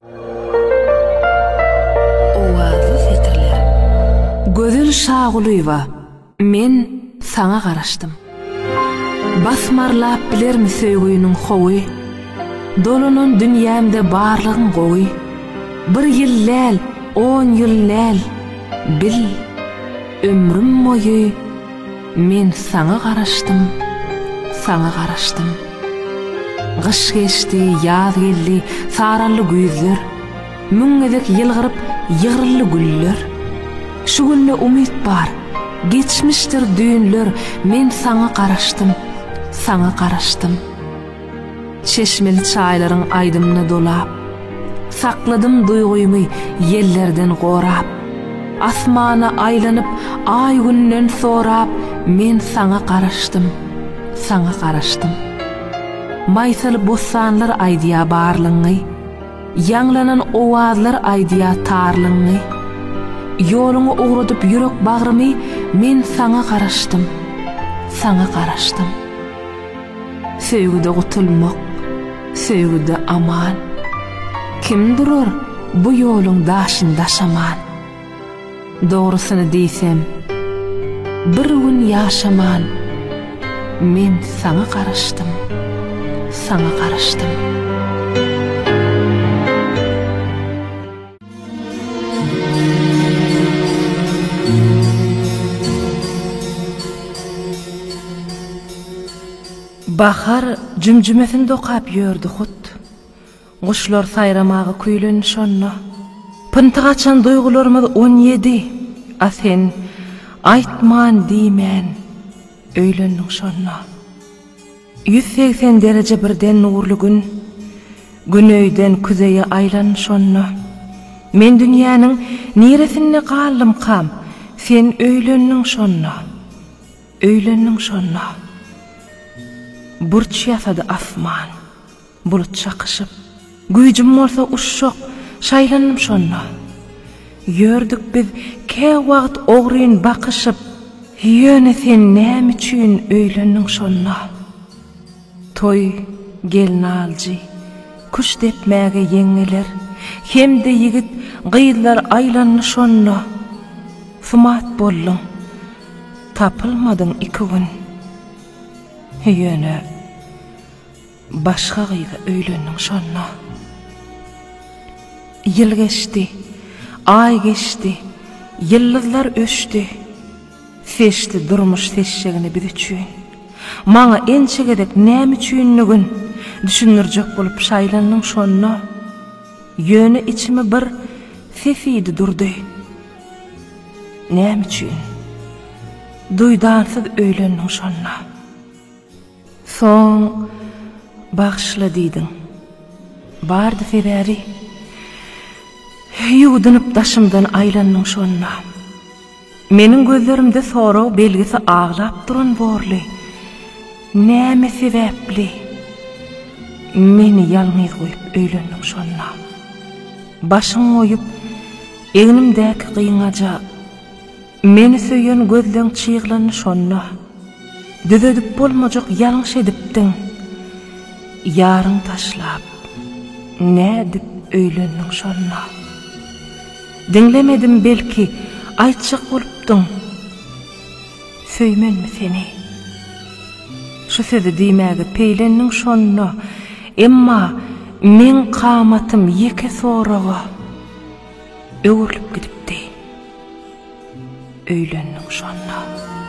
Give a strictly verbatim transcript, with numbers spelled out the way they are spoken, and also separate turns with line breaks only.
Ovalı fikrler. Gözül şağuluyva, men sana garaşdym. Basmarlap bilermi söýgüýüniň howy, dolunun dünýämde barlygyň gowy. Bir ýylläl, on ýylläl, bil, ömrüm boýy men sana garaşdym, sana garaşdym. Gyş geçdi, ýaz geldi, saraly güýzler, müňgedek ýylgyryp ýygyrly güller. Şu günde umyt bar, geçmişdir düýünler, men sana garaşdym, sana garaşdym. Çeşmeli çaýlaryň aýdymyna dolap, sakladym duýgumy ýellerden gorap. Asmana aýlanyp, ay günden sorap, men sana garaşdym, sana garaşdym. Maýsaly bostanlar aýdýa barlygyny, ýanglanan owazlar aýdýa tarlygyny. Ýoluňy ugradyp ýürek bagrymy, men sana garaşdym, sana garaşdym. Söýgüde gutulmak, söýgüde aman. Kim durur bu ýoluň daşynda şaman? Dogrusyny diýsem, bir gün ýaşaman, men sana garaşdym, sana garaşdym. Bahar jümjümesin dokap ýördi hut. Guşlar sayramagy küýlen şonna. Pyntygaçan duýgularymyz on ýedi. A sen aýtman diýmän, öýlendiň şonna. yüz seksen derece birden nurly gün, günöýden küzeýe aýlan şonna. Men dünýäniň niresinde galdym kam, sen öýlendiň şonna, öýlendiň şonna. Burç ýasady asman, bulut çakyşyp, güýjüm bolsa uşşak, şaýlanyp şonna. Ýördük biz ke wagt ogryn bakyşyp, ýöne sen näme üçin öýlendiň şonna. Toy gelin aljy, kuş depmäge ýeňiler, hemde ýigit gyýlar aýlanny şonna. Sumat bolluň, tapylmadyň iki gün. Ýöne başga gyýga öýlendiň şonna. Ýyl geçdi, ay geçdi, ýyldyzlar öşdi. Seçdi durmuş seçjegini bir üçin. Maňa ençegedek näme üçinligin düşünürjek bolup şaýlandyň şonna. Ýöne içime bir sesidi durdy. Näme üçin? Duýdansyz öýlendiň şonna. Soň bagşla diýdiň. Bardy sebäri. Ýuwdynyp daşymdan aýlandyň şonna. Meniň gözlerimde sorag belgisi ağlap duran borly. Näme sebäpli? Meni ýalňyz goýup öýlendiň şonna. Başyň oýup, eňimdäki gyýňaja, meni söýen gözleň çyglany şonna. Düzedip bolmajak ýalňyş edipdiň. Ýaryň taşlap, nädip öýlendiň şonna. Dinlemedim belki, aýtjak bolupdyň. Söýmenmi seni? Şu sözi diýmäge peýlendiň şonna, emma men kamatym ýeke soraga öwürlüp gidipdi. Öýlendiň şonna.